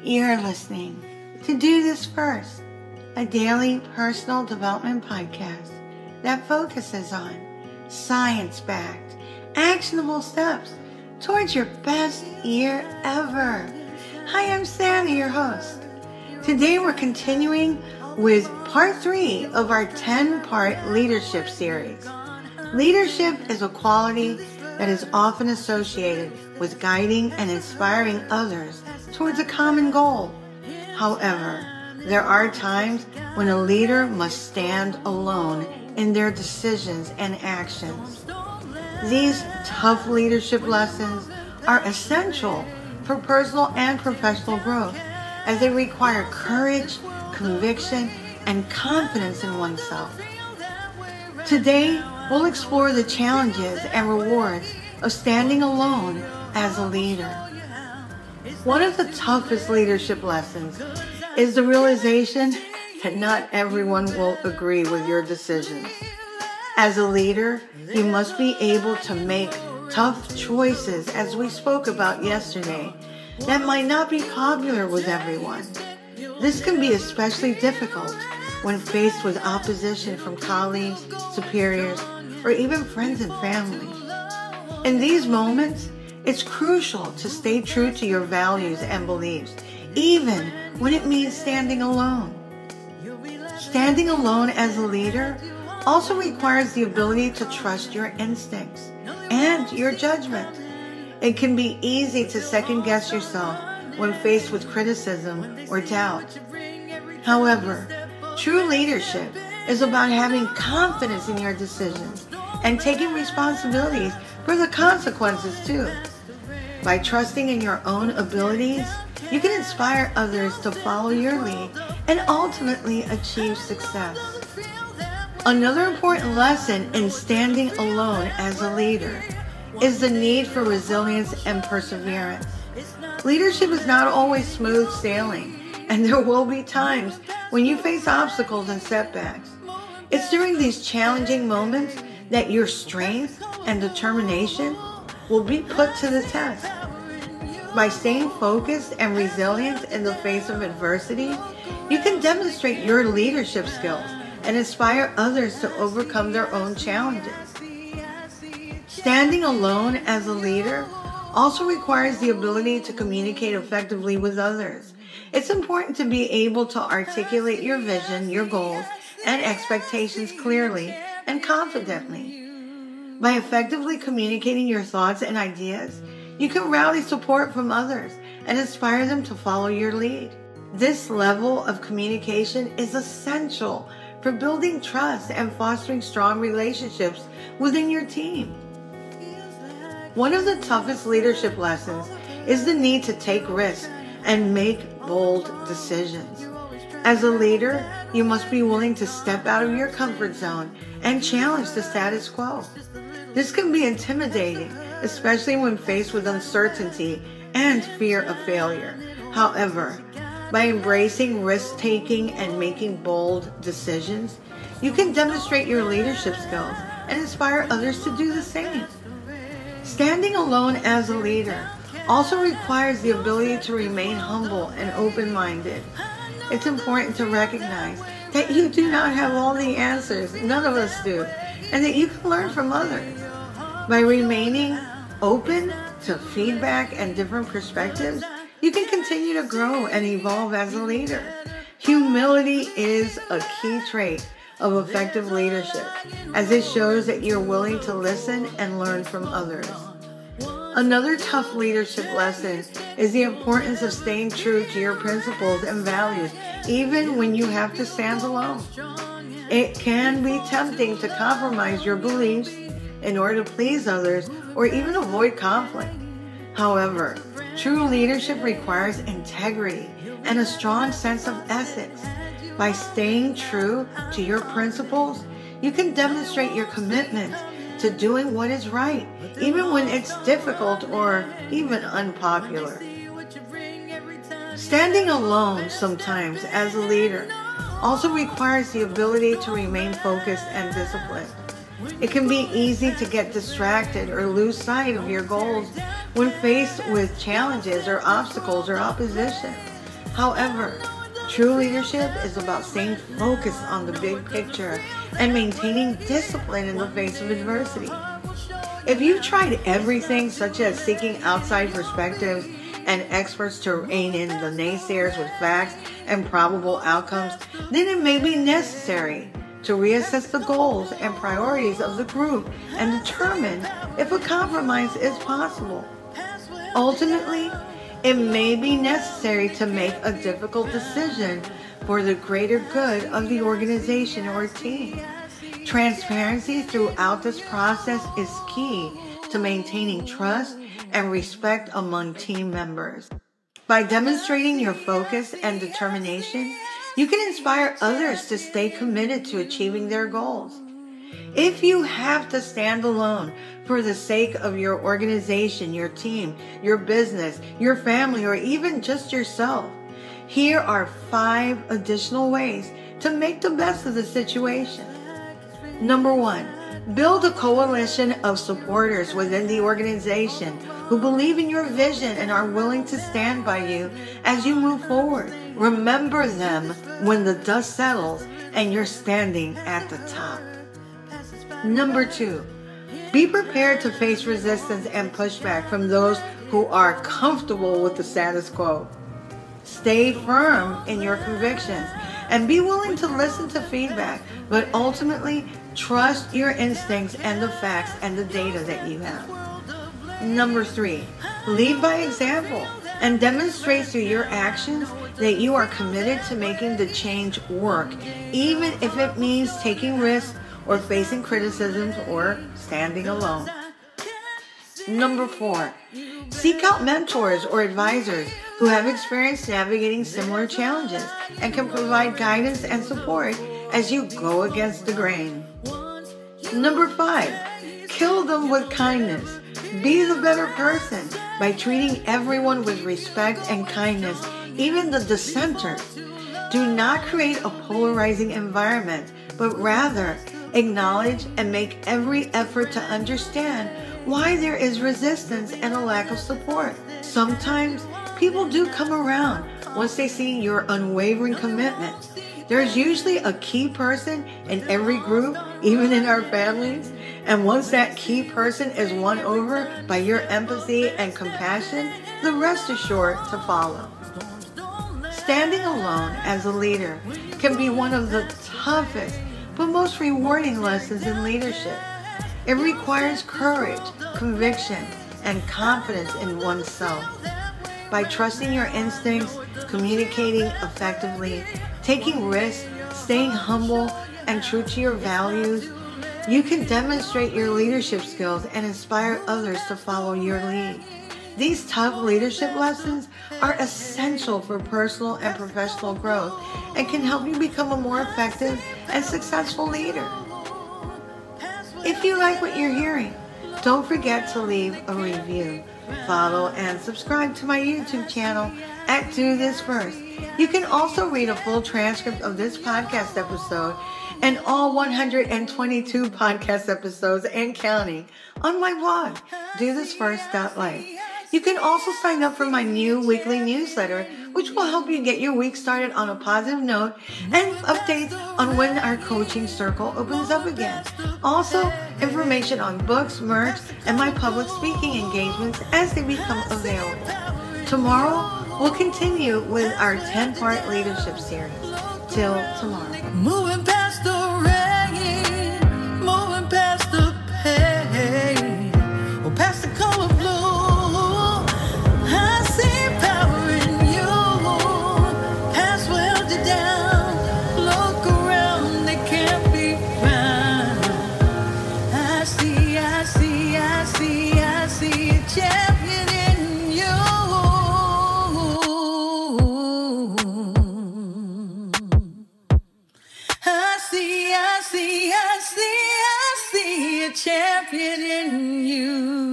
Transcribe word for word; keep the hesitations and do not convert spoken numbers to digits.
You're listening to Do This First, a daily personal development podcast that focuses on science-backed, actionable steps towards your best year ever. Hi, I'm Sandy, your host. Today we're continuing with part three of our ten-part leadership series. Leadership is a quality that is often associated with guiding and inspiring others towards a common goal. However, there are times when a leader must stand alone in their decisions and actions. These tough leadership lessons are essential for personal and professional growth, as they require courage, conviction, and confidence in oneself. Today, we'll explore the challenges and rewards of standing alone as a leader. One of the toughest leadership lessons is the realization that not everyone will agree with your decisions. As a leader, you must be able to make tough choices, as we spoke about yesterday, that might not be popular with everyone. This can be especially difficult when faced with opposition from colleagues, superiors, or even friends and family. In these moments, it's crucial to stay true to your values and beliefs, even when it means standing alone. Standing alone as a leader also requires the ability to trust your instincts and your judgment. It can be easy to second-guess yourself when faced with criticism or doubt. However, true leadership is about having confidence in your decisions and taking responsibilities for the consequences too. By trusting in your own abilities, you can inspire others to follow your lead and ultimately achieve success. Another important lesson in standing alone as a leader is the need for resilience and perseverance. Leadership is not always smooth sailing, and there will be times when you face obstacles and setbacks. It's during these challenging moments that your strength and determination will be put to the test. By staying focused and resilient in the face of adversity, you can demonstrate your leadership skills and inspire others to overcome their own challenges. Standing alone as a leader also requires the ability to communicate effectively with others. It's important to be able to articulate your vision, your goals, and expectations clearly and confidently. By effectively communicating your thoughts and ideas, you can rally support from others and inspire them to follow your lead. This level of communication is essential for building trust and fostering strong relationships within your team. One of the toughest leadership lessons is the need to take risks and make bold decisions. As a leader, you must be willing to step out of your comfort zone and challenge the status quo. This can be intimidating, especially when faced with uncertainty and fear of failure. However, by embracing risk-taking and making bold decisions, you can demonstrate your leadership skills and inspire others to do the same. Standing alone as a leader also requires the ability to remain humble and open-minded. It's important to recognize that you do not have all the answers, none of us do, and that you can learn from others. By remaining open to feedback and different perspectives, you can continue to grow and evolve as a leader. Humility is a key trait of effective leadership, as it shows that you're willing to listen and learn from others. Another tough leadership lesson is the importance of staying true to your principles and values, even when you have to stand alone. It can be tempting to compromise your beliefs in order to please others or even avoid conflict. However, true leadership requires integrity and a strong sense of ethics. By staying true to your principles, you can demonstrate your commitment to doing what is right, even when it's difficult or even unpopular. Standing alone sometimes as a leader also requires the ability to remain focused and disciplined. It can be easy to get distracted or lose sight of your goals when faced with challenges or obstacles or opposition. However, true leadership is about staying focused on the big picture and maintaining discipline in the face of adversity. If you've tried everything, such as seeking outside perspectives and experts to rein in the naysayers with facts and probable outcomes, then it may be necessary to reassess the goals and priorities of the group and determine if a compromise is possible. Ultimately, it may be necessary to make a difficult decision for the greater good of the organization or team. Transparency throughout this process is key to maintaining trust and respect among team members. By demonstrating your focus and determination, you can inspire others to stay committed to achieving their goals. If you have to stand alone for the sake of your organization, your team, your business, your family, or even just yourself, here are five additional ways to make the best of the situation. Number one, build a coalition of supporters within the organization who believe in your vision and are willing to stand by you as you move forward. Remember them when the dust settles and you're standing at the top. Number two, be prepared to face resistance and pushback from those who are comfortable with the status quo. Stay firm in your convictions and be willing to listen to feedback, but ultimately trust your instincts and the facts and the data that you have. Number three, lead by example and demonstrate through your actions that you are committed to making the change work, even if it means taking risks or facing criticisms or standing alone. Number four, seek out mentors or advisors who have experience navigating similar challenges and can provide guidance and support as you go against the grain. Number five, kill them with kindness. Be the better person by treating everyone with respect and kindness, even the dissenters. Do not create a polarizing environment, but rather acknowledge and make every effort to understand why there is resistance and a lack of support. Sometimes people do come around once they see your unwavering commitment. There's usually a key person in every group, even in our families. And once that key person is won over by your empathy and compassion, the rest is sure to follow. Standing alone as a leader can be one of the toughest but most rewarding lessons in leadership. It requires courage, conviction, and confidence in oneself. By trusting your instincts, communicating effectively, taking risks, staying humble, and true to your values, you can demonstrate your leadership skills and inspire others to follow your lead. These tough leadership lessons are essential for personal and professional growth and can help you become a more effective and successful leader. If you like what you're hearing, don't forget to leave a review. Follow and subscribe to my YouTube channel at Do This First. You can also read a full transcript of this podcast episode and all one hundred twenty-two podcast episodes and counting on my blog, do this first dot life. You can also sign up for my new weekly newsletter, which will help you get your week started on a positive note and updates on when our coaching circle opens up again. Also, information on books, merch, and my public speaking engagements as they become available. Tomorrow, we'll continue with our ten-part leadership series. Till tomorrow. Moving past the rain, moving past the pain, or past the color blue. I see power in you. Past where you're down. Look around, they can't be found. I see, I see, I see, I see a champion in you. I see, I see, I see, I see a champion in you.